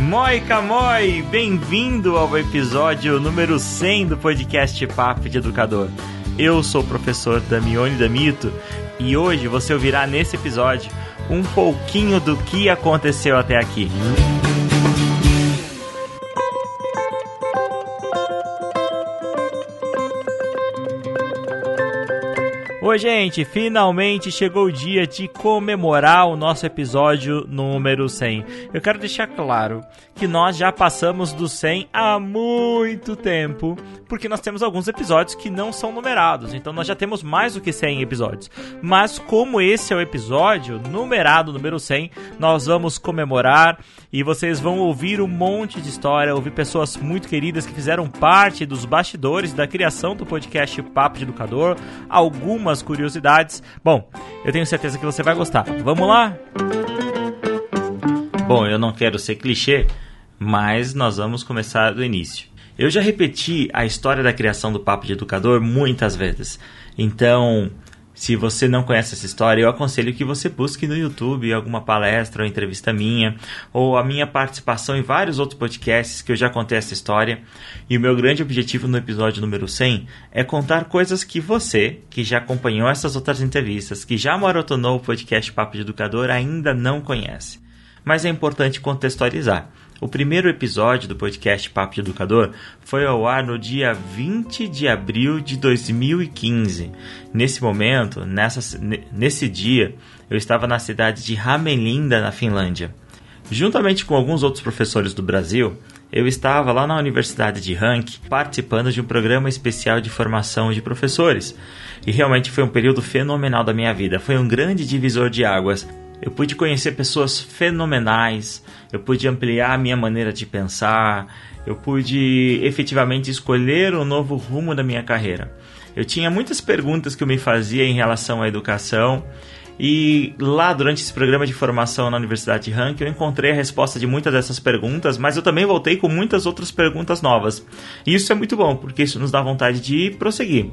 Moica Moi, bem-vindo ao episódio número 100 do podcast Papo de Educador. Eu sou o professor Damione Damito e hoje você ouvirá nesse episódio um pouquinho do que aconteceu até aqui. Oi, gente, finalmente chegou o dia de comemorar o nosso episódio número 100. Eu quero deixar claro que nós já passamos do 100 há muito tempo, porque nós temos alguns episódios que não são numerados, então nós já temos mais do que 100 episódios. Mas como esse é o episódio numerado, número 100, nós vamos comemorar e vocês vão ouvir um monte de história, ouvir pessoas muito queridas que fizeram parte dos bastidores da criação do podcast Papo de Educador, algumas curiosidades. Bom, eu tenho certeza que você vai gostar. Vamos lá? Bom, eu não quero ser clichê, mas nós vamos começar do início. Eu já repeti a história da criação do Papo de Educador muitas vezes. Então, se você não conhece essa história, eu aconselho que você busque no YouTube alguma palestra ou entrevista minha, ou a minha participação em vários outros podcasts que eu já contei essa história. E o meu grande objetivo no episódio número 100 é contar coisas que você, que já acompanhou essas outras entrevistas, que já maratonou o podcast Papo de Educador, ainda não conhece. Mas é importante contextualizar. O primeiro episódio do podcast Papo de Educador foi ao ar no dia 20 de abril de 2015. Nesse momento, nesse dia, eu estava na cidade de Hämeenlinna, na Finlândia. Juntamente com alguns outros professores do Brasil, eu estava lá na Universidade de Hank participando de um programa especial de formação de professores. E realmente foi um período fenomenal da minha vida. Foi um grande divisor de águas. Eu pude conhecer pessoas fenomenais, eu pude ampliar a minha maneira de pensar, eu pude efetivamente escolher um novo rumo da minha carreira. Eu tinha muitas perguntas que eu me fazia em relação à educação e lá durante esse programa de formação na Universidade de Hank eu encontrei a resposta de muitas dessas perguntas, mas eu também voltei com muitas outras perguntas novas. E isso é muito bom, porque isso nos dá vontade de prosseguir.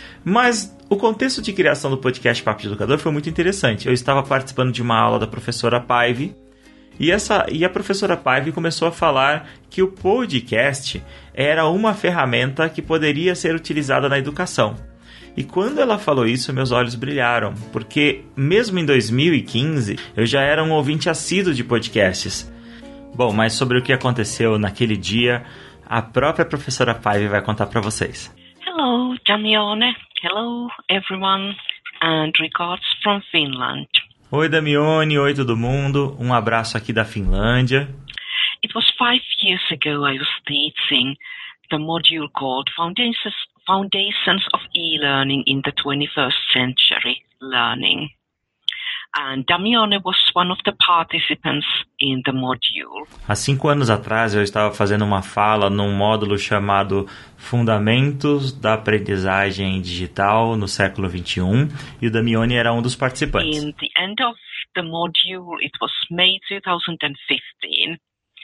Mas o contexto de criação do podcast Papo de Educador foi muito interessante. Eu estava participando de uma aula da professora Paive e a professora Paive começou a falar que o podcast era uma ferramenta que poderia ser utilizada na educação. E quando ela falou isso, meus olhos brilharam, porque mesmo em 2015 eu já era um ouvinte assíduo de podcasts. Bom, mas sobre o que aconteceu naquele dia, a própria professora Paive vai contar para vocês. Hello, Damione. Hello, everyone, and regards from Finland. Oi, Damione. Oi, todo mundo. Um abraço aqui da Finlândia. It was 5 years ago I was teaching the module called Foundations of E-Learning in the 21st Century Learning. And Damione was one of the participants in the module. Há 5 anos atrás eu estava fazendo uma fala num módulo chamado Fundamentos da Aprendizagem Digital no século XXI e o Damione era um dos participantes. In the end of the module, it was May 2015,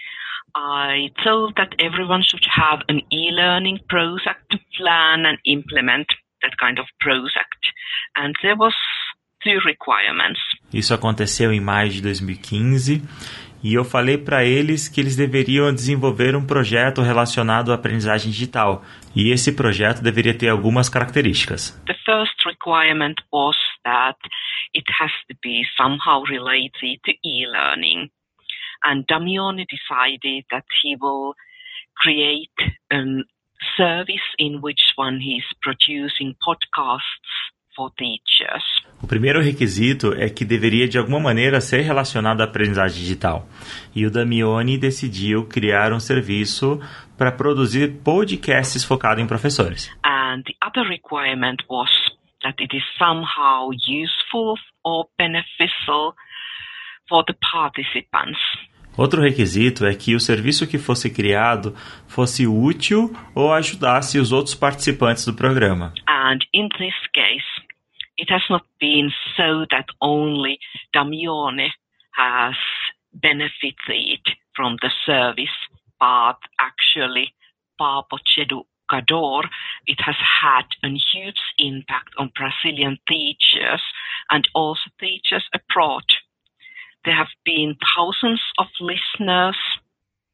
I thought that everyone should have an e-learning project to plan and implement that kind of project. And there was 2 requirements. Isso aconteceu em maio de 2015 e eu falei para eles que eles deveriam desenvolver um projeto relacionado à aprendizagem digital e esse projeto deveria ter algumas características. The first requirement was that it has to be somehow related to e-learning, and Damione decided that he will create a service in which one he's producing podcasts for teachers. O primeiro requisito é que deveria de alguma maneira ser relacionado à aprendizagem digital. E o Damione decidiu criar um serviço para produzir podcasts focados em professores. And the other requirement was that it is somehow useful or beneficial for the participants. Outro requisito é que o serviço que fosse criado fosse útil ou ajudasse os outros participantes do programa. And in this case, it has not been so that only Damione has benefited from the service, but actually Papo de Educador, it has had a huge impact on Brazilian teachers and also teachers abroad. There have been thousands of listeners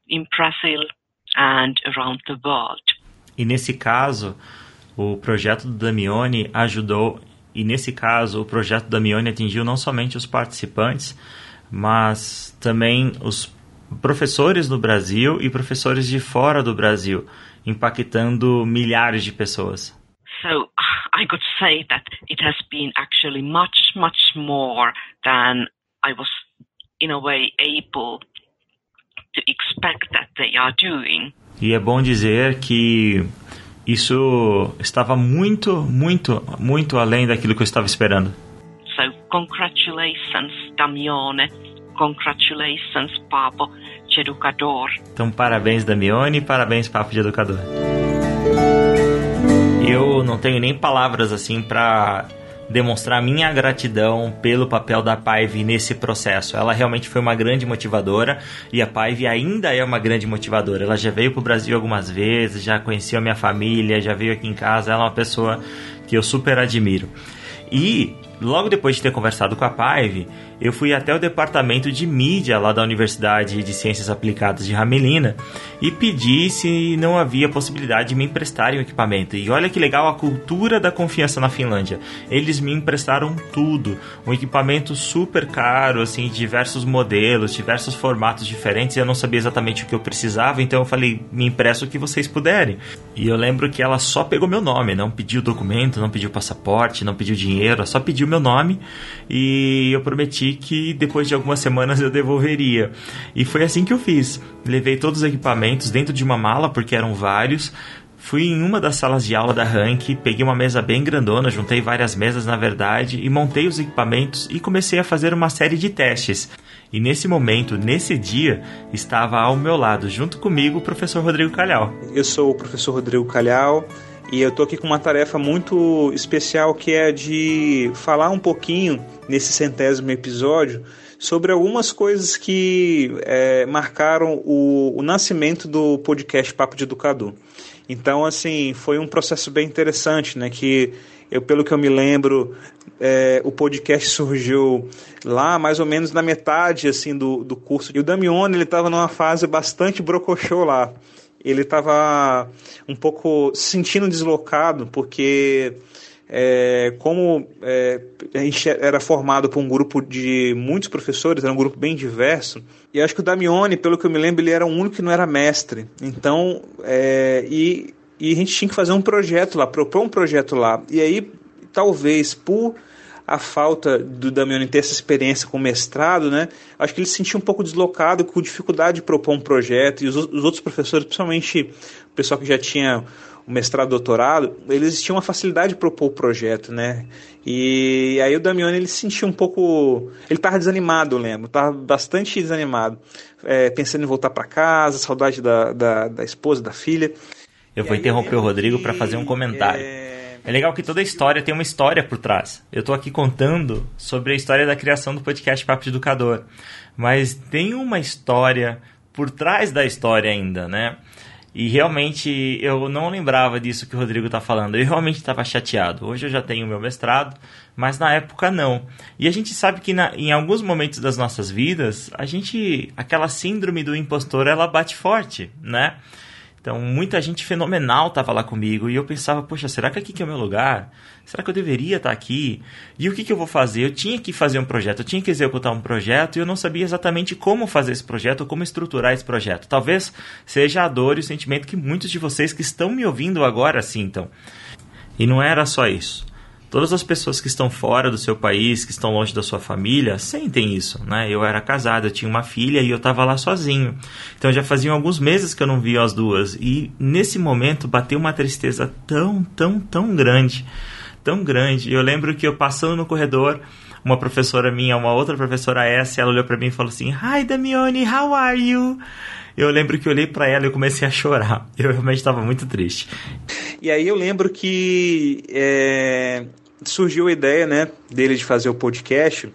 in Brazil and around the world. E nesse caso, o projeto do Damione ajudou, e nesse caso o projeto do Damione atingiu não somente os participantes, mas também os professores no Brasil e professores de fora do Brasil, impactando milhares de pessoas. So I could say that it has been actually much more than I was in a way able to expect that they are doing. E é bom dizer que isso estava muito além daquilo que eu estava esperando. So congratulations, Damione. Congratulations, Papo de Educador. Então, parabéns, Damione, e parabéns, Papo de Educador. Eu não tenho nem palavras assim para demonstrar minha gratidão pelo papel da Paive nesse processo. Ela realmente foi uma grande motivadora e a Paive ainda é uma grande motivadora. Ela já veio para o Brasil algumas vezes, já conheceu a minha família, já veio aqui em casa. Ela é uma pessoa que eu super admiro. E logo depois de ter conversado com a Paive, eu fui até o departamento de mídia lá da Universidade de Ciências Aplicadas de Hamelina e pedi se não havia possibilidade de me emprestarem um equipamento. E olha que legal a cultura da confiança na Finlândia. Eles me emprestaram tudo, um equipamento super caro, assim, diversos modelos, diversos formatos diferentes. Eu não sabia exatamente o que eu precisava, então eu falei, me empresta o que vocês puderem. E eu lembro que ela só pegou meu nome, não pediu documento, não pediu passaporte, não pediu dinheiro, ela só pediu meu nome e eu prometi que depois de algumas semanas eu devolveria. E foi assim que eu fiz. Levei todos os equipamentos dentro de uma mala, porque eram vários. Fui em uma das salas de aula da Rank, peguei uma mesa bem grandona, juntei várias mesas na verdade, e montei os equipamentos e comecei a fazer uma série de testes. E nesse momento, nesse dia, estava ao meu lado, junto comigo, o professor Rodrigo Calhau. Eu sou o professor Rodrigo Calhau. E eu estou aqui com uma tarefa muito especial, que é de falar um pouquinho, nesse 100º episódio, sobre algumas coisas que marcaram o nascimento do podcast Papo de Educador. Então, assim, foi um processo bem interessante, né? Que pelo que eu me lembro, o podcast surgiu lá mais ou menos na metade assim, do curso. E o Damione, ele estava numa fase bastante brocochô lá. Ele estava um pouco se sentindo deslocado, porque a gente era formado por um grupo de muitos professores, era um grupo bem diverso, e acho que o Damione, pelo que eu me lembro, ele era o único que não era mestre. Então, e a gente tinha que fazer um projeto lá, propor um projeto lá. E aí, talvez por a falta do Damione ter essa experiência com mestrado, né? Acho que ele se sentia um pouco deslocado, com dificuldade de propor um projeto, e os outros professores, principalmente o pessoal que já tinha o mestrado, doutorado, eles tinham uma facilidade de propor o projeto, né? E aí o Damione, ele se sentia um pouco... Ele estava desanimado, eu lembro, estava bastante desanimado, pensando em voltar para casa, saudade da esposa, da filha. Eu vou interromper o Rodrigo para fazer um comentário. É legal que toda história tem uma história por trás. Eu estou aqui contando sobre a história da criação do podcast Papo de Educador. Mas tem uma história por trás da história ainda, né? E realmente eu não lembrava disso que o Rodrigo está falando. Eu realmente estava chateado. Hoje eu já tenho o meu mestrado, mas na época não. E a gente sabe que em alguns momentos das nossas vidas, aquela síndrome do impostor, ela bate forte, né? Então, muita gente fenomenal estava lá comigo e eu pensava, poxa, será que aqui que é o meu lugar? Será que eu deveria estar aqui? E o que eu vou fazer? Eu tinha que fazer um projeto, eu tinha que executar um projeto e eu não sabia exatamente como fazer esse projeto ou como estruturar esse projeto. Talvez seja a dor e o sentimento que muitos de vocês que estão me ouvindo agora sintam. E não era só isso. Todas as pessoas que estão fora do seu país, que estão longe da sua família, sentem isso, né? Eu era casado, eu tinha uma filha e eu estava lá sozinho. Então já faziam alguns meses que eu não via as duas. E nesse momento bateu uma tristeza tão grande, tão grande. Eu lembro que eu passando no corredor, uma professora minha, uma outra professora ela olhou para mim e falou assim, Hi Damione, how are you? Eu lembro que eu olhei para ela e eu comecei a chorar. Eu realmente estava muito triste. E aí eu lembro que surgiu a ideia, né, dele de fazer o podcast.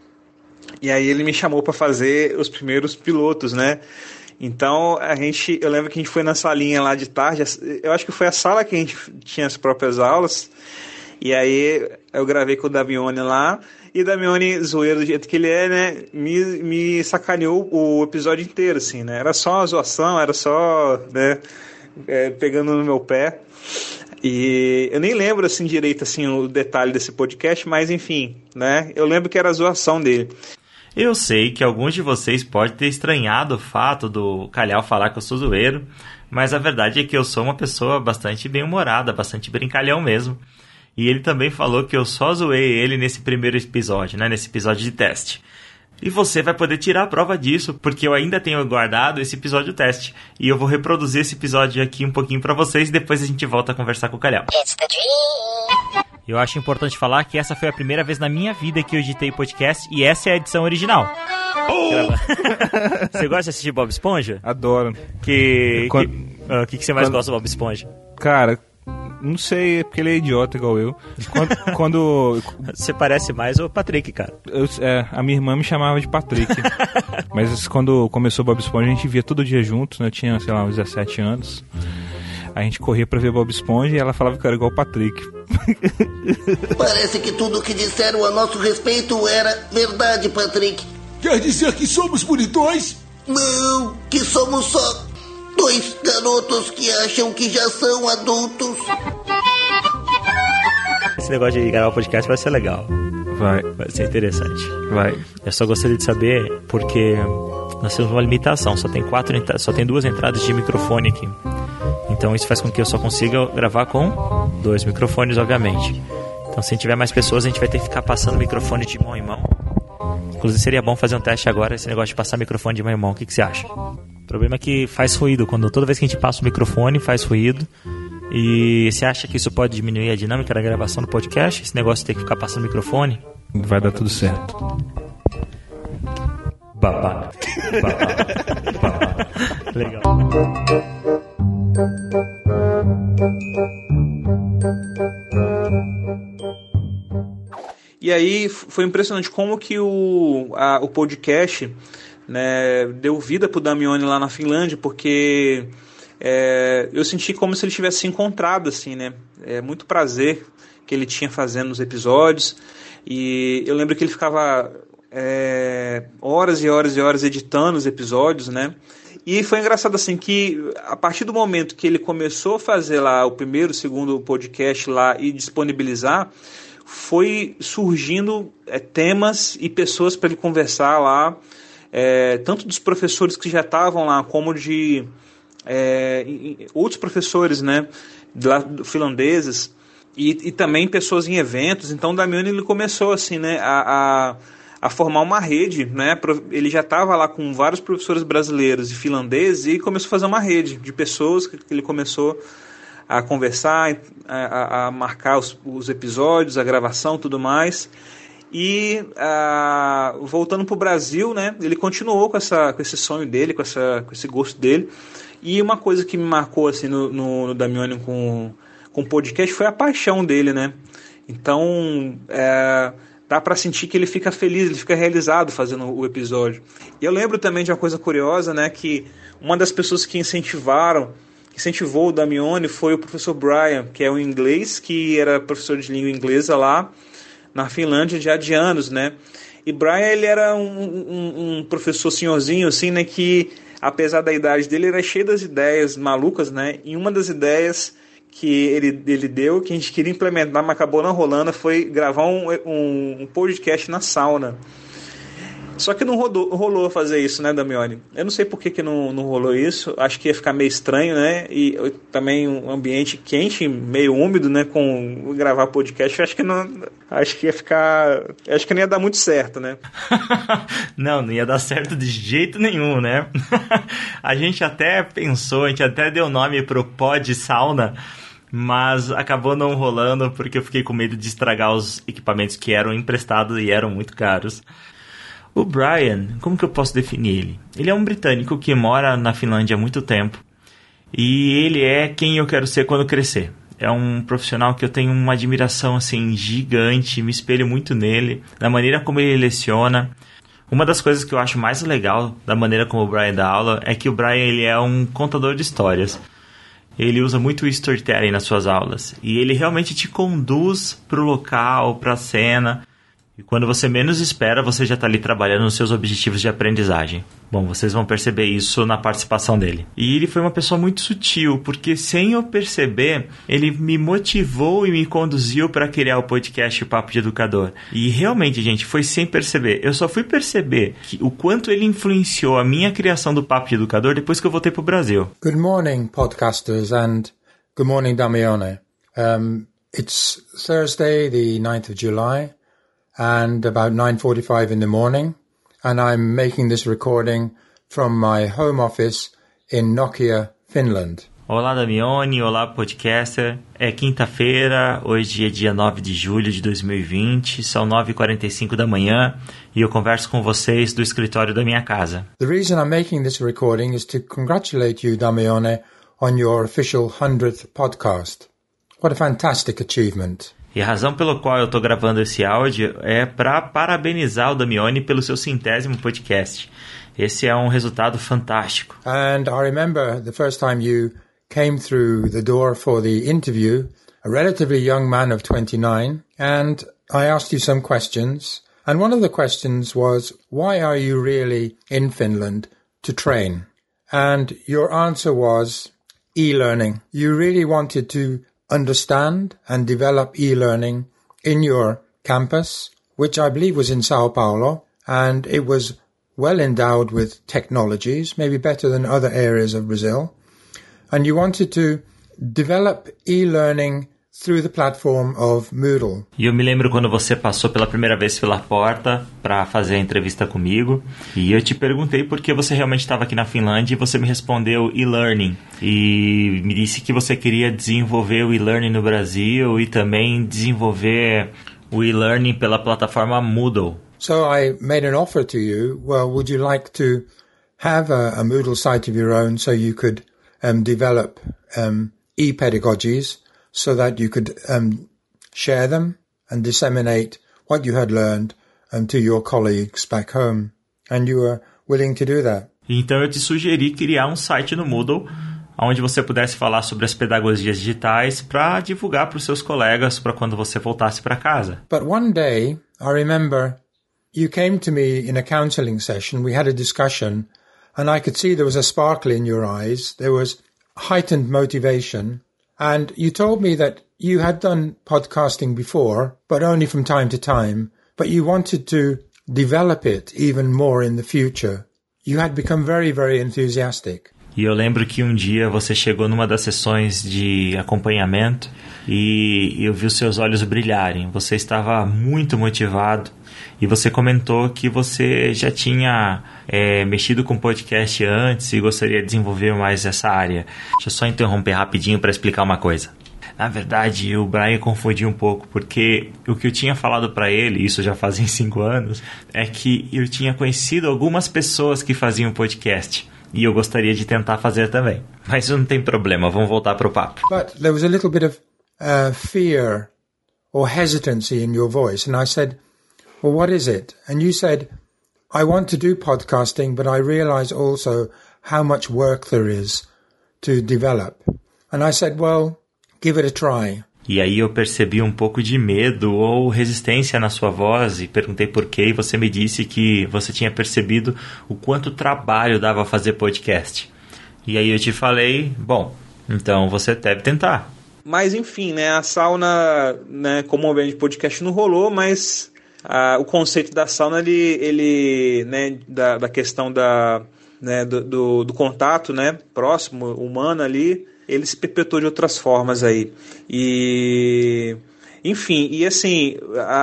E aí ele me chamou para fazer os primeiros pilotos, né? Então eu lembro que a gente foi na salinha lá de tarde. Eu acho que foi a sala que a gente tinha as próprias aulas. E aí eu gravei com o Damione lá, e o Damione, zoeiro do jeito que ele é, né, me sacaneou o episódio inteiro, assim, né? Era só uma zoação, era só, né, pegando no meu pé. E eu nem lembro, assim, direito, assim, o detalhe desse podcast, mas enfim, né? Eu lembro que era a zoação dele. Eu sei que alguns de vocês podem ter estranhado o fato do Calhau falar que eu sou zoeiro, mas a verdade é que eu sou uma pessoa bastante bem-humorada, bastante brincalhão mesmo. E ele também falou que eu só zoei ele nesse primeiro episódio, né? Nesse episódio de teste. E você vai poder tirar a prova disso, porque eu ainda tenho guardado esse episódio teste. E eu vou reproduzir esse episódio aqui um pouquinho pra vocês e depois a gente volta a conversar com o Calhau. Eu acho importante falar que essa foi a primeira vez na minha vida que eu editei podcast e essa é a edição original. Você gosta de assistir Bob Esponja? Adoro. O que você mais gosta do Bob Esponja? Cara, não sei, é porque ele é idiota igual eu. Quando Você parece mais o Patrick, cara. a minha irmã me chamava de Patrick. Mas quando começou o Bob Esponja, a gente via todo dia junto, né? Eu tinha, sei lá, uns 17 anos. A gente corria pra ver Bob Esponja e ela falava que eu era igual o Patrick. Parece que tudo o que disseram a nosso respeito era verdade, Patrick. Quer dizer que somos bonitões? Não, que somos só 2 garotos que acham que já são adultos. Esse negócio de gravar podcast vai ser legal. Vai ser interessante. Vai. Eu só gostaria de saber porque nós temos uma limitação. Só tem 2 entradas de microfone aqui. Então isso faz com que eu só consiga gravar com 2 microfones, obviamente. Então se tiver mais pessoas, a gente vai ter que ficar passando microfone de mão em mão. Inclusive seria bom fazer um teste agora, esse negócio de passar microfone de mão em mão. O que você acha? O problema é que faz ruído. Toda vez que a gente passa o microfone, faz ruído. E você acha que isso pode diminuir a dinâmica da gravação do podcast? Esse negócio de ter que ficar passando microfone? Vai dar tudo certo. Babá. Legal. E aí foi impressionante como que o podcast, né, deu vida pro Damione lá na Finlândia, porque eu senti como se ele tivesse se encontrado, assim, né? Muito prazer que ele tinha fazendo os episódios. E eu lembro que ele ficava horas e horas e horas editando os episódios, né? E foi engraçado assim que a partir do momento que ele começou a fazer lá o primeiro, segundo podcast lá e disponibilizar, foi surgindo temas e pessoas para ele conversar lá, tanto dos professores que já estavam lá, como de outros professores, né, finlandeses, e também pessoas em eventos. Então o Damione, ele começou assim, né, a formar uma rede, né? Ele já estava lá com vários professores brasileiros e finlandeses e começou a fazer uma rede de pessoas que ele começou a conversar, a marcar os episódios, a gravação, tudo mais. E voltando para o Brasil, né? Ele continuou com esse sonho dele, com esse gosto dele. E uma coisa que me marcou assim no Damione com o podcast foi a paixão dele, né? Então dá para sentir que ele fica feliz, ele fica realizado fazendo o episódio. E eu lembro também de uma coisa curiosa, né, que uma das pessoas que incentivou o Damione foi o professor Brian, que é um inglês, que era professor de língua inglesa lá na Finlândia já de anos, né? E Brian, ele era um professor senhorzinho, assim, né, que apesar da idade dele, era cheio das ideias malucas, né? E uma das ideias que ele deu, que a gente queria implementar, mas acabou não rolando, foi gravar um podcast na sauna. Só que não rolou fazer isso, né, Damione? Eu não sei por que não rolou isso. Acho que ia ficar meio estranho, né? E também um ambiente quente, meio úmido, né? Com gravar podcast. Acho que ia ficar. Acho que não ia dar muito certo, né? Não ia dar certo de jeito nenhum, né? A gente até pensou, a gente até deu nome pro pod sauna, mas acabou não rolando porque eu fiquei com medo de estragar os equipamentos que eram emprestados e eram muito caros. O Brian, como que eu posso definir ele? Ele é um britânico que mora na Finlândia há muito tempo e ele é quem eu quero ser quando crescer. É um profissional que eu tenho uma admiração assim gigante, me espelho muito nele, na maneira como ele leciona. Uma das coisas que eu acho mais legal da maneira como o Brian dá aula é que o Brian, ele é um contador de histórias. ele usa muito o storytelling nas suas aulas. E ele realmente te conduz para o local, para a cena. E quando você menos espera, você já está ali trabalhando nos seus objetivos de aprendizagem. Bom, vocês vão perceber isso na participação dele. E ele foi uma pessoa muito sutil, porque sem eu perceber, ele me motivou e me conduziu para criar o podcast Papo de Educador. E realmente, gente, foi sem perceber. Eu só fui perceber o quanto ele influenciou a minha criação do Papo de Educador depois que eu voltei para o Brasil. Good morning, podcasters, and good morning, Damione. It's Thursday, the 9th of July. And about 9:45 in the morning, and I'm making this recording from my home office in Nokia, Finland. Olá, Damione, olá, podcaster. É quinta-feira, hoje é dia 9 de julho de 2020, são 9h45 da manhã e eu converso com vocês do escritório da minha casa. The reason I'm making this recording is to congratulate you, Damione, on your official 100th podcast. What a fantastic achievement. E a razão pela qual eu estou gravando esse áudio é para parabenizar o Damione pelo seu 100º podcast. Esse é um resultado fantástico. And I remember the first time you came through the door for the interview, a relatively young man of 29, and I asked you some questions. And one of the questions was, why are you really in Finland to train? And your answer was e-learning. You really wanted to understand and develop e-learning in your campus, which I believe was in Sao Paulo, and it was well endowed with technologies, maybe better than other areas of Brazil. And you wanted to develop e-learning through the platform of Moodle. E eu me lembro quando você passou pela primeira vez pela porta para fazer a entrevista comigo, e eu te perguntei por que você realmente estava aqui na Finlândia e você me respondeu e-learning. E me disse que você queria desenvolver o e-learning no Brasil e também desenvolver o e-learning pela plataforma Moodle. So I made an offer to you. Well, would you like to have a Moodle site of your own so you could develop e-pedagogies so that you could share them and disseminate what you had learned to your colleagues back home? And you were willing to do that. Então eu te sugeri criar um site no Moodle onde você pudesse falar sobre as pedagogias digitais para divulgar para os seus colegas para quando você voltasse para casa. But one day, I remember you came to me in a counseling session. We had a discussion and I could see there was a sparkle in your eyes. There was heightened motivation. And you told me that you had done podcasting before, but only from time to time, but you wanted to develop it even more in the future. You had become very, very enthusiastic. E eu lembro que um dia você chegou numa das sessões de acompanhamento e eu vi os seus olhos brilharem. Você estava muito motivado e você comentou que você já tinha mexido com podcast antes e gostaria de desenvolver mais essa área. Deixa eu só interromper rapidinho para explicar uma coisa. Na verdade, o Brian confundiu um pouco, porque o que eu tinha falado para ele, isso já fazem 5 anos, é que eu tinha conhecido algumas pessoas que faziam podcast. E eu gostaria de tentar fazer também. Mas não tem problema, vamos voltar para o papo. But there was a little bit of fear or hesitancy in your voice. And I said, well, what is it? And you said, I want to do podcasting, but I realize also how much work there is to develop. And I said, well, give it a try. E aí eu percebi um pouco de medo ou resistência na sua voz e perguntei por quê, e você me disse que você tinha percebido o quanto trabalho dava fazer podcast. E aí eu te falei, bom, então você deve tentar. Mas enfim, né, a sauna, né, como o evento de podcast não rolou, mas o conceito da sauna, ele né, da questão né, do contato, né, próximo, humano ali, ele se perpetuou de outras formas aí. E, enfim, e assim,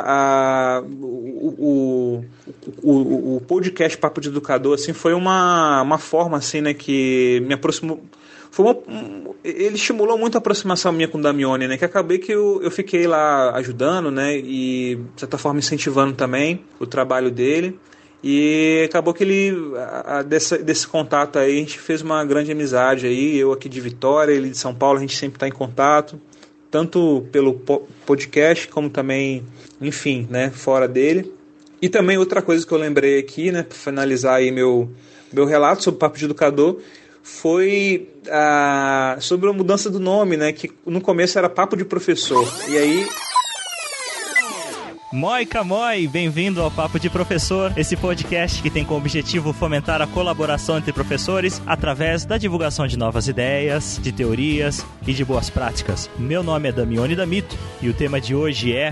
o podcast Papo de Educador assim, foi uma forma assim, né, que me aproximou. Ele estimulou muito a aproximação minha com o Damione, né, que acabei que eu fiquei lá ajudando, né, e de certa forma incentivando também o trabalho dele. E acabou que desse contato aí, a gente fez uma grande amizade aí, eu aqui de Vitória, ele de São Paulo, a gente sempre está em contato, tanto pelo podcast, como também, enfim, né, fora dele. E também outra coisa que eu lembrei aqui, né, para finalizar aí meu relato sobre o Papo de Educador, foi sobre a mudança do nome, né? Que no começo era Papo de Professor. E aí... Moi Camoi, bem-vindo ao Papo de Professor, esse podcast que tem como objetivo fomentar a colaboração entre professores através da divulgação de novas ideias, de teorias e de boas práticas. Meu nome é Damione Damito e o tema de hoje é...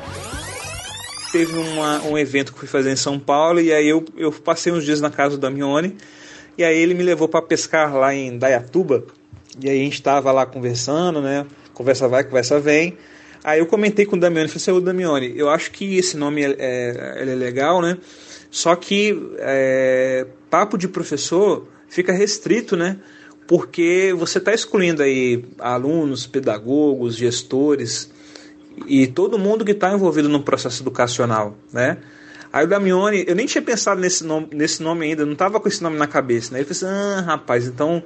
Teve um evento que fui fazer em São Paulo e aí eu passei uns dias na casa do Damione e aí ele me levou para pescar lá em Dayatuba e aí a gente estava lá conversando, né? Conversa vai, conversa vem. Aí eu comentei com o Damione, falei assim, ô Damione, eu acho que esse nome ele é legal, né? Só que Papo de Professor fica restrito, né? Porque você está excluindo aí alunos, pedagogos, gestores e todo mundo que está envolvido no processo educacional, né? Aí o Damione, eu nem tinha pensado nesse nome ainda, não estava com esse nome na cabeça, né? Ele falou assim, rapaz, então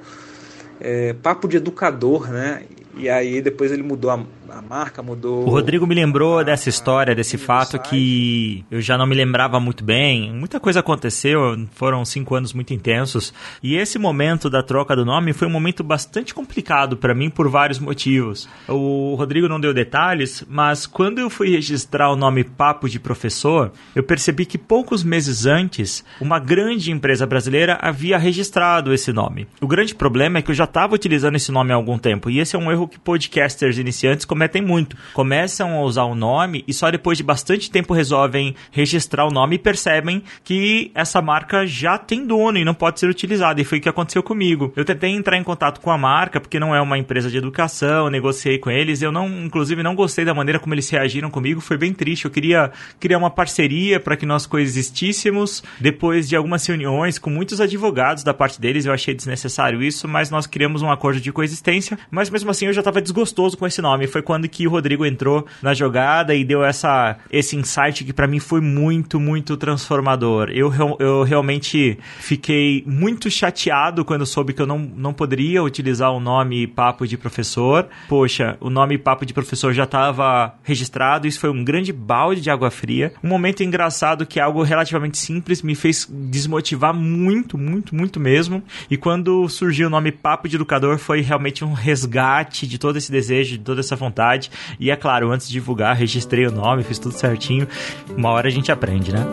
Papo de Educador, né? E aí depois ele mudou a marca, mudou... O Rodrigo me lembrou dessa história, desse fato que eu já não me lembrava muito bem. Muita coisa aconteceu, foram 5 anos muito intensos. E esse momento da troca do nome foi um momento bastante complicado para mim por vários motivos. O Rodrigo não deu detalhes, mas quando eu fui registrar o nome Papo de Professor, eu percebi que poucos meses antes, uma grande empresa brasileira havia registrado esse nome. O grande problema é que eu já estava utilizando esse nome há algum tempo, e esse é um erro que podcasters iniciantes cometem muito. Começam a usar o nome e só depois de bastante tempo resolvem registrar o nome e percebem que essa marca já tem dono e não pode ser utilizada. E foi o que aconteceu comigo. Eu tentei entrar em contato com a marca, porque não é uma empresa de educação, negociei com eles. Eu inclusive não gostei da maneira como eles reagiram comigo. Foi bem triste. Eu queria criar uma parceria para que nós coexistíssemos. Depois de algumas reuniões com muitos advogados da parte deles, eu achei desnecessário isso, mas nós criamos um acordo de coexistência. Mas mesmo assim eu já estava desgostoso com esse nome. Foi quando que o Rodrigo entrou na jogada e deu esse insight que para mim foi muito, muito transformador. Eu realmente fiquei muito chateado quando soube que eu não poderia utilizar o nome Papo de Professor. Poxa, o nome Papo de Professor já estava registrado, isso foi um grande balde de água fria. Um momento engraçado que algo relativamente simples me fez desmotivar muito, muito, muito mesmo. E quando surgiu o nome Papo de Educador foi realmente um resgate de todo esse desejo, de toda essa vontade. E é claro, antes de divulgar, registrei o nome, fiz tudo certinho. Uma hora a gente aprende, né?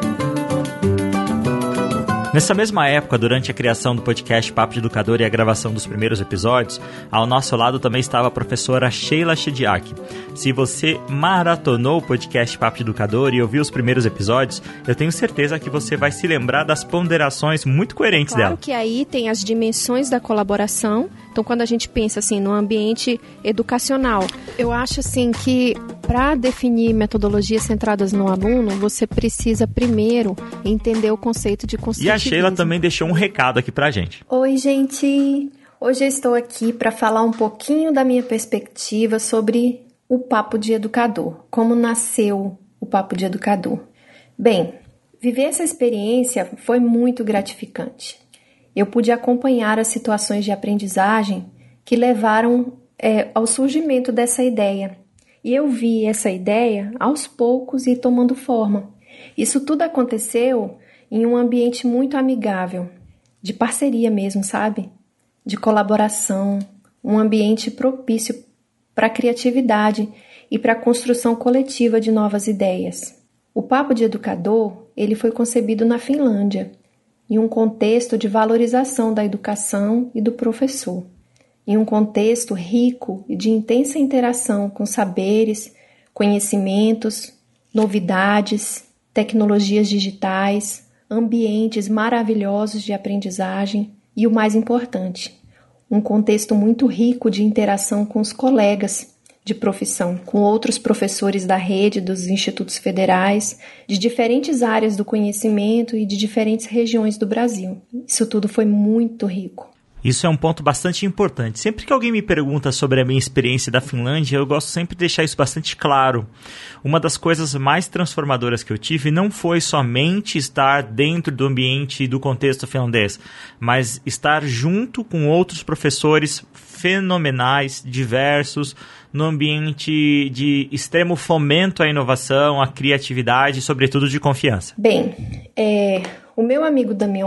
Nessa mesma época, durante a criação do podcast Papo de Educador e a gravação dos primeiros episódios, ao nosso lado também estava a professora Sheila Shediak. Se você maratonou o podcast Papo de Educador e ouviu os primeiros episódios, eu tenho certeza que você vai se lembrar das ponderações muito coerentes dela. Claro que aí tem as dimensões da colaboração. Então, quando a gente pensa assim no ambiente educacional, eu acho assim que para definir metodologias centradas no aluno, você precisa primeiro entender o conceito de construtivismo. E a Sheila também deixou um recado aqui pra gente. Oi, gente! Hoje eu estou aqui para falar um pouquinho da minha perspectiva sobre o Papo de Educador. Como nasceu o Papo de Educador? Bem, viver essa experiência foi muito gratificante. Eu pude acompanhar as situações de aprendizagem que levaram ao surgimento dessa ideia. E eu vi essa ideia aos poucos ir tomando forma. Isso tudo aconteceu em um ambiente muito amigável, de parceria mesmo, sabe? De colaboração, um ambiente propício para a criatividade e para a construção coletiva de novas ideias. O Papo de Educador, ele foi concebido na Finlândia, em um contexto de valorização da educação e do professor, em um contexto rico e de intensa interação com saberes, conhecimentos, novidades, tecnologias digitais, ambientes maravilhosos de aprendizagem e, o mais importante, um contexto muito rico de interação com os colegas de profissão, com outros professores da rede dos institutos federais, de diferentes áreas do conhecimento e de diferentes regiões do Brasil. Isso tudo foi muito rico. Isso é um ponto bastante importante. Sempre que alguém me pergunta sobre a minha experiência da Finlândia, eu gosto sempre de deixar isso bastante claro. Uma das coisas mais transformadoras que eu tive não foi somente estar dentro do ambiente e do contexto finlandês, mas estar junto com outros professores fenomenais, diversos, no ambiente de extremo fomento à inovação, à criatividade e, sobretudo, de confiança. Bem, o meu amigo Damione,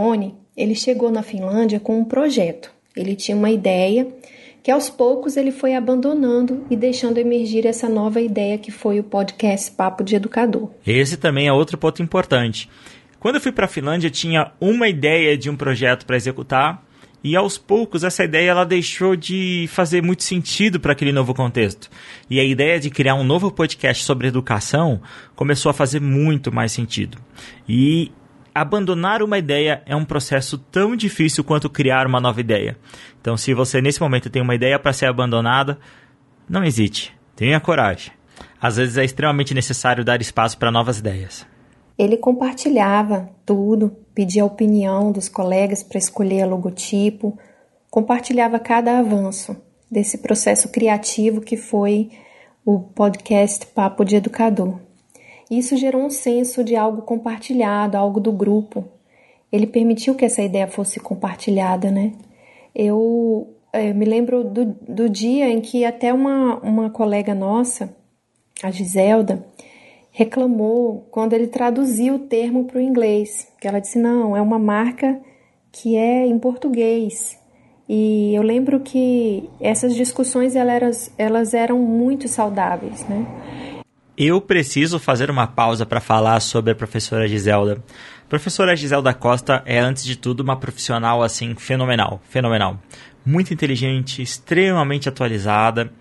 ele chegou na Finlândia com um projeto. Ele tinha uma ideia que aos poucos ele foi abandonando e deixando emergir essa nova ideia que foi o podcast Papo de Educador. Esse também é outro ponto importante. Quando eu fui para a Finlândia, tinha uma ideia de um projeto para executar e aos poucos essa ideia ela deixou de fazer muito sentido para aquele novo contexto. E a ideia de criar um novo podcast sobre educação começou a fazer muito mais sentido. E abandonar uma ideia é um processo tão difícil quanto criar uma nova ideia. Então, se você nesse momento tem uma ideia para ser abandonada, não hesite, tenha coragem. Às vezes é extremamente necessário dar espaço para novas ideias. Ele compartilhava tudo, pedia a opinião dos colegas para escolher o logotipo, compartilhava cada avanço desse processo criativo que foi o podcast Papo de Educador. Isso gerou um senso de algo compartilhado, algo do grupo. Ele permitiu que essa ideia fosse compartilhada, né? Eu me lembro do dia em que até uma colega nossa, a Giselda, reclamou quando ele traduziu o termo para o inglês. Que ela disse, não, é uma marca que é em português. E eu lembro que essas discussões elas eram muito saudáveis, né? Eu preciso fazer uma pausa para falar sobre a professora Giselda. A professora Giselda Costa é, antes de tudo, uma profissional assim fenomenal. Muito inteligente, extremamente atualizada.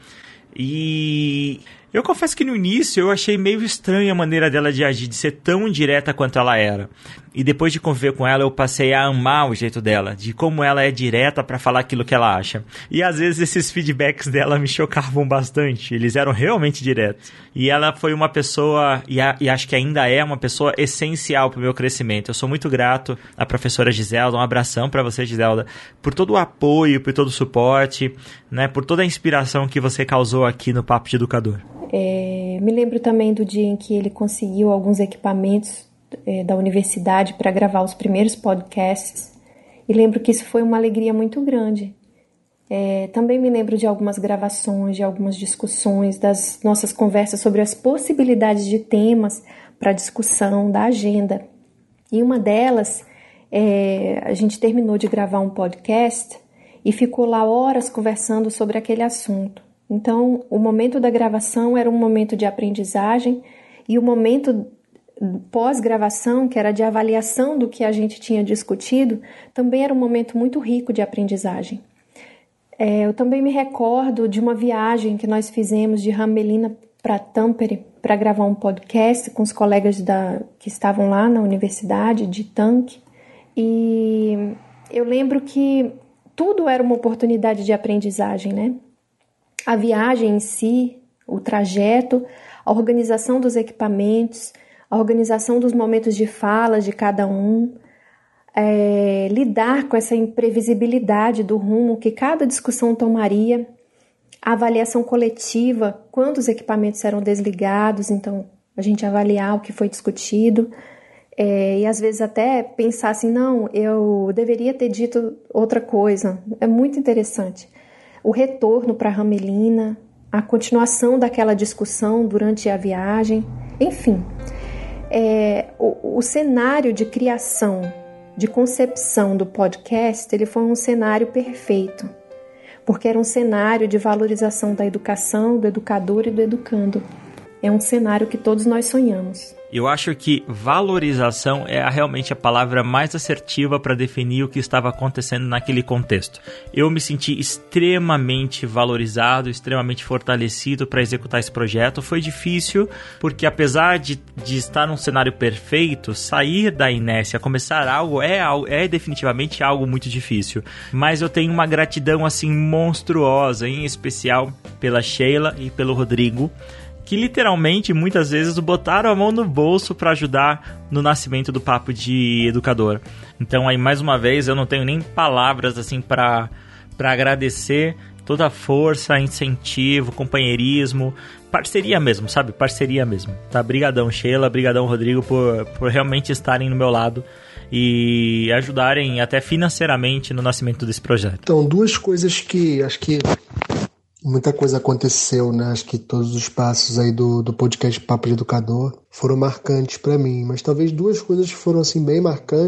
E eu confesso que no início eu achei meio estranha a maneira dela de agir, de ser tão direta quanto ela era. E depois de conviver com ela, eu passei a amar o jeito dela, de como ela é direta para falar aquilo que ela acha. E às vezes esses feedbacks dela me chocavam bastante, eles eram realmente diretos. E ela foi uma pessoa, e acho que ainda é uma pessoa essencial para o meu crescimento. Eu sou muito grato à professora Giselda, um abração para você, Giselda, por todo o apoio, por todo o suporte, né, por toda a inspiração que você causou aqui no Papo de Educador. Me lembro também do dia em que ele conseguiu alguns equipamentos da universidade para gravar os primeiros podcasts, e lembro que isso foi uma alegria muito grande. Também me lembro de algumas gravações, de algumas discussões, das nossas conversas sobre as possibilidades de temas para discussão da agenda. E uma delas, a gente terminou de gravar um podcast e ficou lá horas conversando sobre aquele assunto. Então, o momento da gravação era um momento de aprendizagem e o momento pós-gravação, que era de avaliação do que a gente tinha discutido, também era um momento muito rico de aprendizagem. Eu também me recordo de uma viagem que nós fizemos de Hämeenlinna para Tampere para gravar um podcast com os colegas que estavam lá na universidade de Tank. E eu lembro que tudo era uma oportunidade de aprendizagem, né? A viagem em si, o trajeto, a organização dos equipamentos, a organização dos momentos de fala de cada um, lidar com essa imprevisibilidade do rumo que cada discussão tomaria, a avaliação coletiva, quando os equipamentos eram desligados, então a gente avaliar o que foi discutido, e às vezes até pensar assim, não, eu deveria ter dito outra coisa. É muito interessante. O retorno para Hämeenlinna, a continuação daquela discussão durante a viagem, enfim. O cenário de criação, de concepção do podcast, ele foi um cenário perfeito, porque era um cenário de valorização da educação, do educador e do educando. É um cenário que todos nós sonhamos. Eu acho que valorização é realmente a palavra mais assertiva para definir o que estava acontecendo naquele contexto. Eu me senti extremamente valorizado, extremamente fortalecido para executar esse projeto. Foi difícil, porque apesar de estar num cenário perfeito, sair da inércia, começar algo é definitivamente algo muito difícil. Mas eu tenho uma gratidão assim monstruosa, em especial pela Sheila e pelo Rodrigo, que literalmente muitas vezes botaram a mão no bolso para ajudar no nascimento do Papo de Educador. Então aí mais uma vez eu não tenho nem palavras assim para agradecer toda a força, incentivo, companheirismo, parceria mesmo, sabe? Parceria mesmo. Tá? Brigadão Sheila, brigadão Rodrigo por realmente estarem no meu lado e ajudarem até financeiramente no nascimento desse projeto. Então, duas coisas que acho que muita coisa aconteceu, né? Acho que todos os passos aí do podcast Papo de Educador foram marcantes para mim, mas talvez duas coisas foram assim bem marcantes.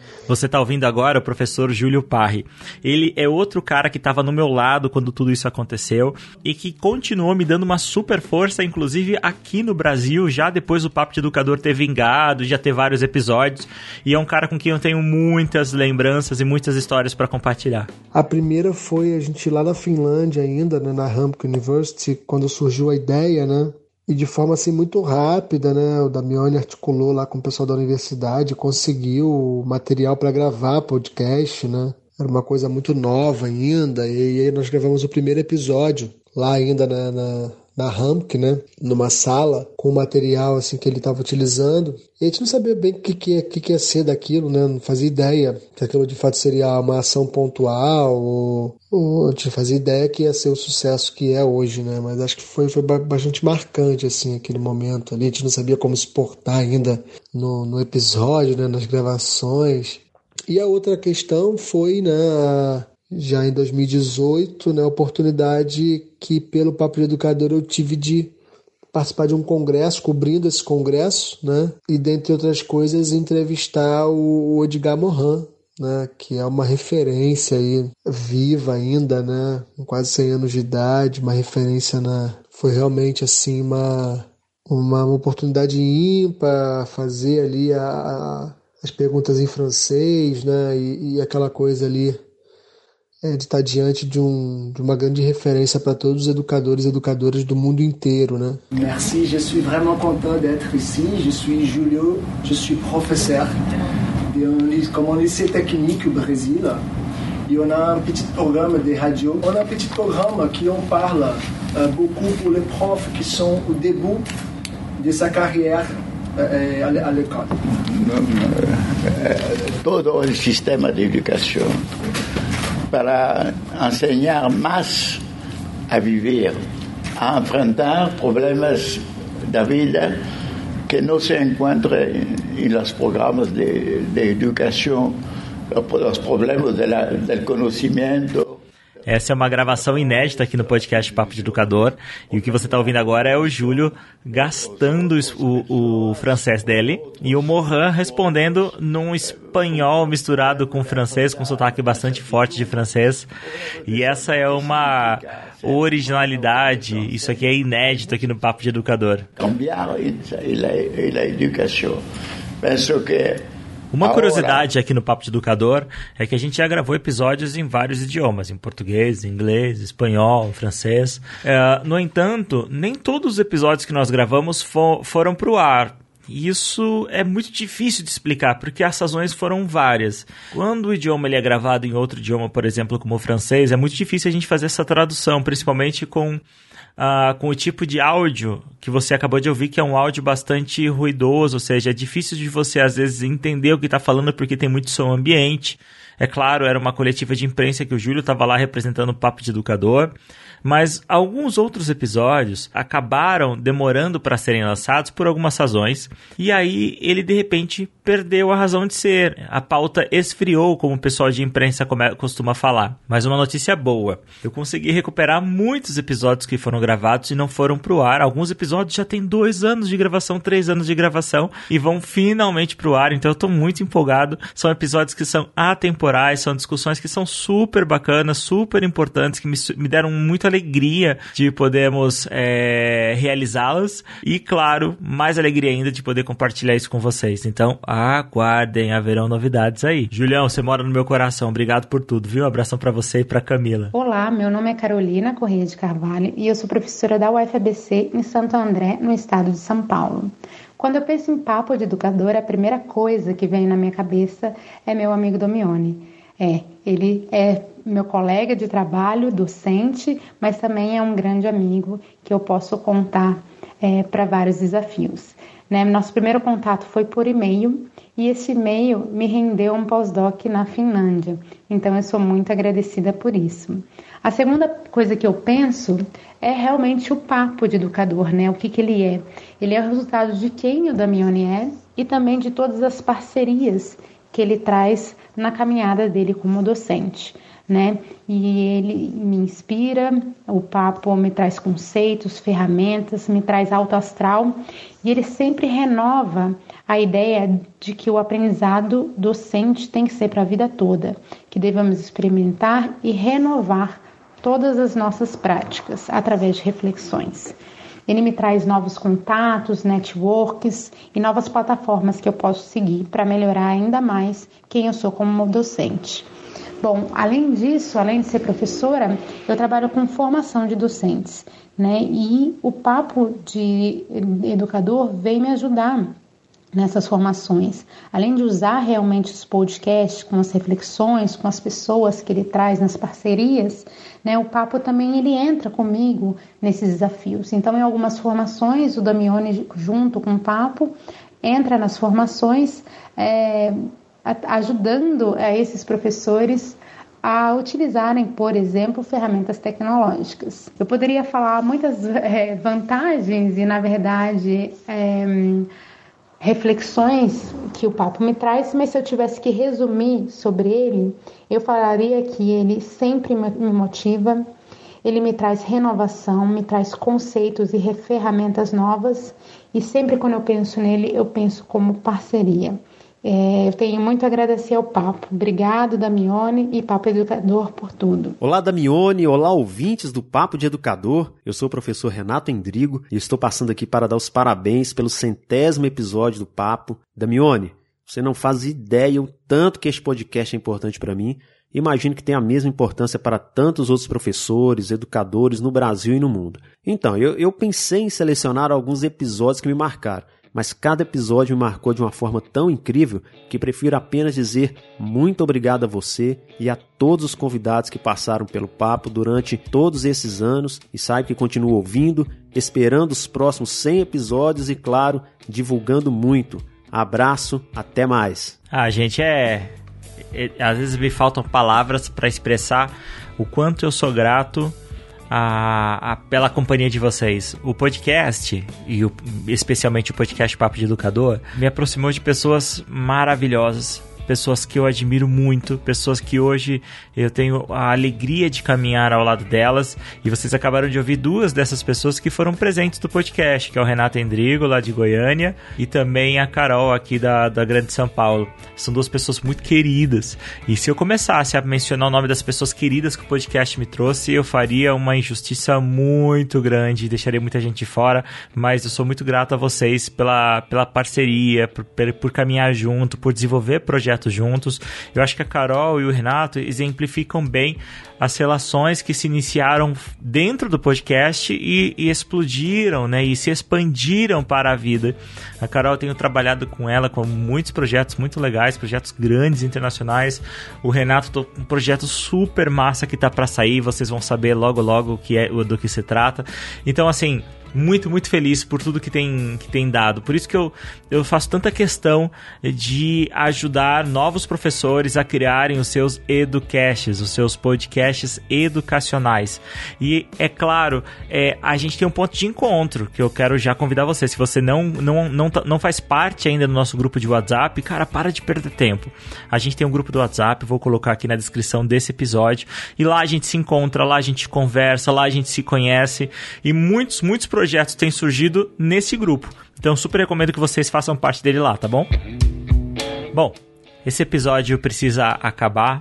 Você está ouvindo agora o professor Júlio Parri. Ele é outro cara que estava no meu lado quando tudo isso aconteceu e que continuou me dando uma super força, inclusive aqui no Brasil, já depois do Papo de Educador ter vingado, já ter vários episódios, e é um cara com quem eu tenho muitas lembranças e muitas histórias para compartilhar. A primeira foi a gente lá na Finlândia ainda, né, na Hamk University, quando surgiu a ideia, né? E de forma assim muito rápida, né? O Damione articulou lá com o pessoal da universidade, conseguiu material para gravar podcast, né? Era uma coisa muito nova ainda. E aí nós gravamos o primeiro episódio lá ainda na Hamk, né? Numa sala com o material assim que ele estava utilizando. E a gente não sabia bem o que ia ser daquilo, né? Não fazia ideia que aquilo de fato seria uma ação pontual ou a gente fazia ideia que ia ser o sucesso que é hoje, né? Mas acho que foi bastante marcante, assim, aquele momento ali. A gente não sabia como se portar ainda no episódio, né? Nas gravações. E a outra questão foi, né? Já em 2018, né? A oportunidade que pelo Papo de Educador eu tive de participar de um congresso, cobrindo esse congresso, né? E, dentre outras coisas, entrevistar o Edgar Morin, né? Que é uma referência aí, viva ainda, né? Com quase 100 anos de idade, uma referência foi realmente, assim, uma oportunidade ímpar, fazer ali as perguntas em francês, né? E aquela coisa ali de estar diante de uma grande referência para todos os educadores e educadoras do mundo inteiro, né? Merci, je suis vraiment content d'être ici. Je suis Julio, je suis professeur comme un lycée technique au Brésil. Et on a un petit programme de radio. On a un petit programme qui on parle beaucoup pour les profs qui sont au début de sa carrière à l'école. Todo o sistema de educação para ensinar mais a viver, a enfrentar problemas da vida que não se encontram nos programas de educação, os problemas do conhecimento. Essa é uma gravação inédita aqui no podcast Papo de Educador, e o que você está ouvindo agora é o Júlio gastando o francês dele e o Morin respondendo num espanhol misturado com francês, com sotaque bastante forte de francês. E essa é uma originalidade, isso aqui é inédito aqui no Papo de Educador. Cambiar a educação. Penso que uma curiosidade aqui no Papo de Educador é que a gente já gravou episódios em vários idiomas, em português, inglês, espanhol, francês. No entanto, nem todos os episódios que nós gravamos foram para o ar. E isso é muito difícil de explicar, porque as razões foram várias. Quando o idioma ele é gravado em outro idioma, por exemplo, como o francês, é muito difícil a gente fazer essa tradução, principalmente com o tipo de áudio que você acabou de ouvir, que é um áudio bastante ruidoso, ou seja, é difícil de você às vezes entender o que está falando porque tem muito som ambiente. É claro, era uma coletiva de imprensa que o Júlio estava lá representando o Papo de Educador, mas alguns outros episódios acabaram demorando para serem lançados por algumas razões, e aí ele de repente perdeu a razão de ser. A pauta esfriou, como o pessoal de imprensa costuma falar. Mas uma notícia boa: eu consegui recuperar muitos episódios que foram gravados e não foram pro ar. Alguns episódios já têm 2 anos de gravação, 3 anos de gravação e vão finalmente pro ar, então eu tô muito empolgado. São episódios que são atemporais, são discussões que são super bacanas, super importantes, que me deram muita alegria de podermos realizá-las e, claro, mais alegria ainda de poder compartilhar isso com vocês. Então, aguardem, haverão novidades aí. Julião, você mora no meu coração, obrigado por tudo, viu? Um abração pra você e pra Camila. Olá, meu nome é Carolina Corrêa de Carvalho e eu sou professora da UFABC em Santo André, no estado de São Paulo. Quando eu penso em Papo de Educador, a primeira coisa que vem na minha cabeça é meu amigo Damione. Ele é meu colega de trabalho, docente, mas também é um grande amigo que eu posso contar para vários desafios. Nosso primeiro contato foi por e-mail e esse e-mail me rendeu um pós-doc na Finlândia, então eu sou muito agradecida por isso. A segunda coisa que eu penso é realmente o Papo de Educador, o que ele é. Ele é o resultado de quem o Damione é e também de todas as parcerias que ele traz na caminhada dele como docente, E ele me inspira, o papo me traz conceitos, ferramentas, me traz alto astral e ele sempre renova a ideia de que o aprendizado docente tem que ser para a vida toda, que devemos experimentar e renovar todas as nossas práticas através de reflexões. Ele me traz novos contatos, networks e novas plataformas que eu posso seguir para melhorar ainda mais quem eu sou como docente. Bom, além disso, além de ser professora, eu trabalho com formação de docentes, né? E o Papo de Educador veio me ajudar nessas formações. Além de usar realmente os podcasts com as reflexões, com as pessoas que ele traz nas parcerias, né? O Papo também ele entra comigo nesses desafios. Então, em algumas formações, o Damione, junto com o Papo, entra nas formações, ajudando a esses professores a utilizarem, por exemplo, ferramentas tecnológicas. Eu poderia falar muitas vantagens e, na verdade, reflexões que o Papo me traz, mas se eu tivesse que resumir sobre ele, eu falaria que ele sempre me motiva, ele me traz renovação, me traz conceitos e ferramentas novas, e sempre quando eu penso nele, eu penso como parceria. Eu tenho muito a agradecer ao Papo. Obrigado, Damione e Papo Educador, por tudo. Olá, Damione. Olá, ouvintes do Papo de Educador. Eu sou o professor Renato Endrigo e estou passando aqui para dar os parabéns pelo 100º episódio do Papo. Damione, você não faz ideia o tanto que este podcast é importante para mim. Imagino que tem a mesma importância para tantos outros professores, educadores no Brasil e no mundo. Então, eu pensei em selecionar alguns episódios que me marcaram. Mas cada episódio me marcou de uma forma tão incrível que prefiro apenas dizer muito obrigado a você e a todos os convidados que passaram pelo Papo durante todos esses anos e saiba que continuo ouvindo, esperando os próximos 100 episódios e, claro, divulgando muito. Abraço, até mais. Gente, às vezes me faltam palavras para expressar o quanto eu sou grato pela companhia de vocês. O podcast, e especialmente o podcast Papo de Educador, me aproximou de pessoas maravilhosas, pessoas que eu admiro muito, pessoas que hoje eu tenho a alegria de caminhar ao lado delas, e vocês acabaram de ouvir duas dessas pessoas que foram presentes do podcast, que é o Renato Endrigo, lá de Goiânia, e também a Carol, aqui da Grande São Paulo. São duas pessoas muito queridas, e se eu começasse a mencionar o nome das pessoas queridas que o podcast me trouxe, eu faria uma injustiça muito grande e deixaria muita gente de fora, mas eu sou muito grato a vocês pela parceria, por caminhar junto, por desenvolver projetos juntos. Eu acho que a Carol e o Renato exemplificam bem as relações que se iniciaram dentro do podcast e explodiram, né, e se expandiram para a vida. A Carol, eu tenho trabalhado com ela com muitos projetos muito legais, projetos grandes, internacionais. O Renato, tô com um projeto super massa que tá para sair, vocês vão saber logo do que se trata. Então, assim, muito, muito feliz por tudo que tem dado. Por isso que eu faço tanta questão de ajudar novos professores a criarem os seus educasts, os seus podcasts educacionais. E, é claro, a gente tem um ponto de encontro que eu quero já convidar você. Se você não faz parte ainda do nosso grupo de WhatsApp, cara, para de perder tempo. A gente tem um grupo do WhatsApp, vou colocar aqui na descrição desse episódio, e lá a gente se encontra, lá a gente conversa, lá a gente se conhece, e muitos projetos têm surgido nesse grupo. Então, super recomendo que vocês façam parte dele lá, tá bom? Bom, esse episódio precisa acabar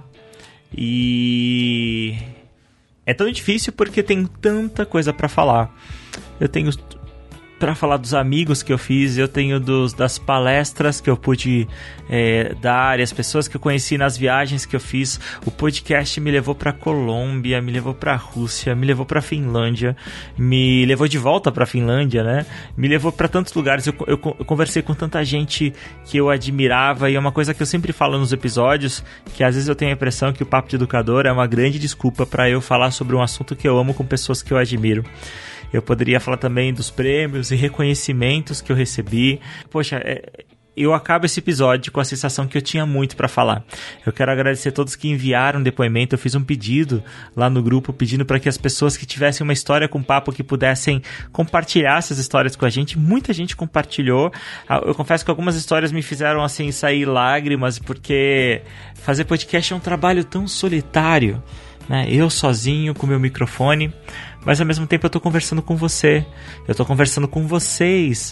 e é tão difícil porque tem tanta coisa pra falar. Eu tenho para falar dos amigos que eu fiz, eu tenho das palestras que eu pude dar, e as pessoas que eu conheci nas viagens que eu fiz. O podcast me levou para Colômbia, me levou para Rússia, me levou para Finlândia, me levou de volta para Finlândia, né? Me levou para tantos lugares. Eu conversei com tanta gente que eu admirava, e é uma coisa que eu sempre falo nos episódios, que às vezes eu tenho a impressão que o Papo de Educador é uma grande desculpa para eu falar sobre um assunto que eu amo com pessoas que eu admiro. Eu poderia falar também dos prêmios e reconhecimentos que eu recebi. Poxa, eu acabo esse episódio com a sensação que eu tinha muito para falar. Eu quero agradecer a todos que enviaram depoimento. Eu fiz um pedido lá no grupo, pedindo para que as pessoas que tivessem uma história com papo, que pudessem compartilhar essas histórias com a gente. Muita gente compartilhou. Eu confesso que algumas histórias me fizeram assim sair lágrimas, porque fazer podcast é um trabalho tão solitário, né? Eu sozinho com meu microfone, mas ao mesmo tempo eu estou conversando com você, eu estou conversando com vocês,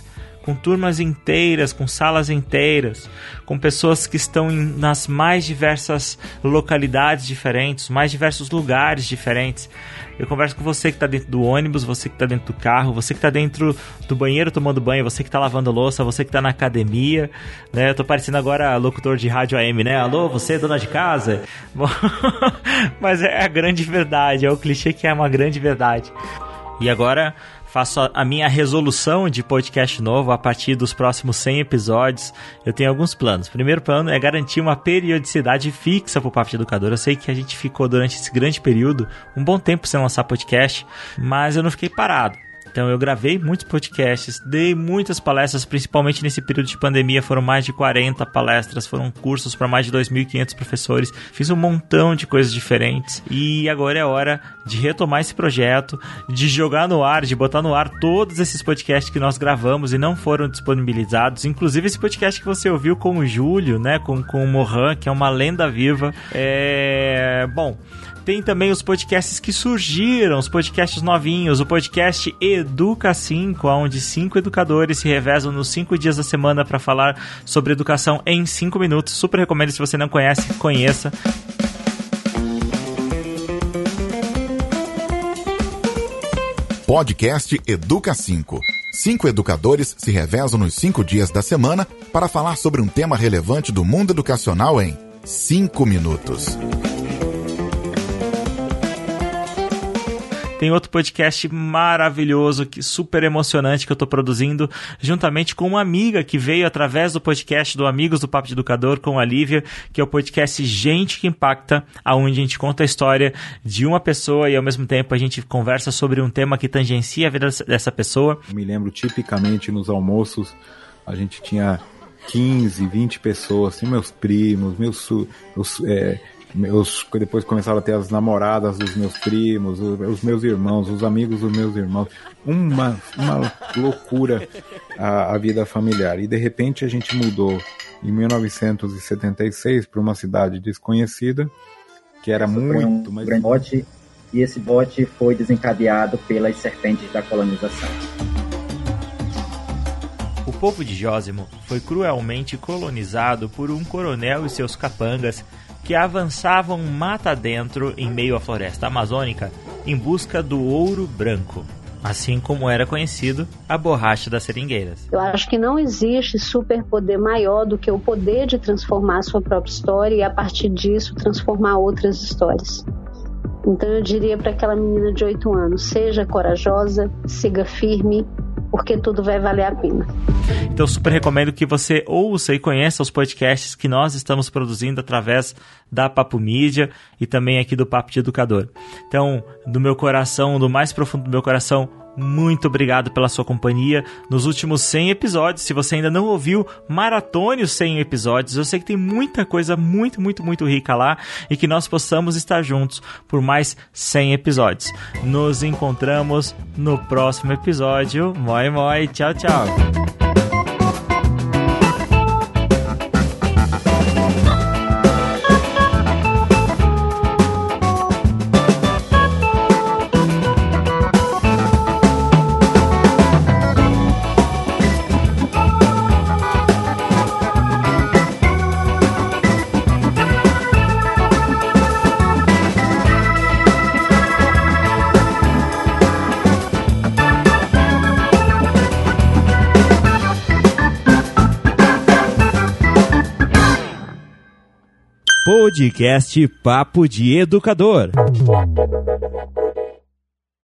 com turmas inteiras, com salas inteiras, com pessoas que estão nas mais diversas localidades diferentes, mais diversos lugares diferentes. Eu converso com você que está dentro do ônibus, você que está dentro do carro, você que está dentro do banheiro tomando banho, você que está lavando louça, você que está na academia, né? Eu tô parecendo agora locutor de rádio AM, né? Alô, você, dona de casa? Bom, mas é a grande verdade, é o clichê que é uma grande verdade. E agora faço a minha resolução de podcast novo a partir dos próximos 100 episódios. Eu tenho alguns planos. O primeiro plano é garantir uma periodicidade fixa para o Papo de Educador. Eu sei que a gente ficou durante esse grande período um bom tempo sem lançar podcast, mas eu não fiquei parado. Então eu gravei muitos podcasts, dei muitas palestras, principalmente nesse período de pandemia, foram mais de 40 palestras, foram cursos para mais de 2.500 professores, fiz um montão de coisas diferentes e agora é hora de retomar esse projeto, de jogar no ar, de botar no ar todos esses podcasts que nós gravamos e não foram disponibilizados, inclusive esse podcast que você ouviu com o Júlio, né, com o Mohan, que é uma lenda viva. Bom, tem também os podcasts que surgiram, os podcasts novinhos, o podcast Educa 5, onde 5 educadores se revezam nos 5 dias da semana para falar sobre educação em 5 minutos. Super recomendo, se você não conhece, conheça. Podcast Educa 5. 5 educadores se revezam nos 5 dias da semana para falar sobre um tema relevante do mundo educacional em 5 minutos. Tem outro podcast maravilhoso, super emocionante que eu estou produzindo, juntamente com uma amiga que veio através do podcast do Amigos do Papo de Educador, com a Lívia, que é o podcast Gente que Impacta, onde a gente conta a história de uma pessoa e ao mesmo tempo a gente conversa sobre um tema que tangencia a vida dessa pessoa. Eu me lembro tipicamente nos almoços, a gente tinha 15, 20 pessoas, assim, meus primos, depois começaram a ter as namoradas dos meus primos, os meus irmãos, os amigos dos meus irmãos. Uma loucura a vida familiar. E de repente a gente mudou em 1976 para uma cidade desconhecida, que era muito mais... bote, e esse bote foi desencadeado pelas serpentes da colonização. O povo de Jósimo foi cruelmente colonizado por um coronel e seus capangas que avançavam mata dentro em meio à floresta amazônica em busca do ouro branco, assim como era conhecido a borracha das seringueiras. Eu acho que não existe superpoder maior do que o poder de transformar a sua própria história e a partir disso transformar outras histórias. Então eu diria para aquela menina de 8 anos, seja corajosa, siga firme, porque tudo vai valer a pena. Então super recomendo que você ouça e conheça os podcasts que nós estamos produzindo através da Papo Mídia e também aqui do Papo de Educador. Então, do meu coração, do mais profundo do meu coração, muito obrigado pela sua companhia nos últimos 100 episódios. Se você ainda não ouviu, maratone os 100 episódios. Eu sei que tem muita coisa muito, muito, muito rica lá e que nós possamos estar juntos por mais 100 episódios. Nos encontramos no próximo episódio. Moi, moi. Tchau, tchau. Podcast Papo de Educador.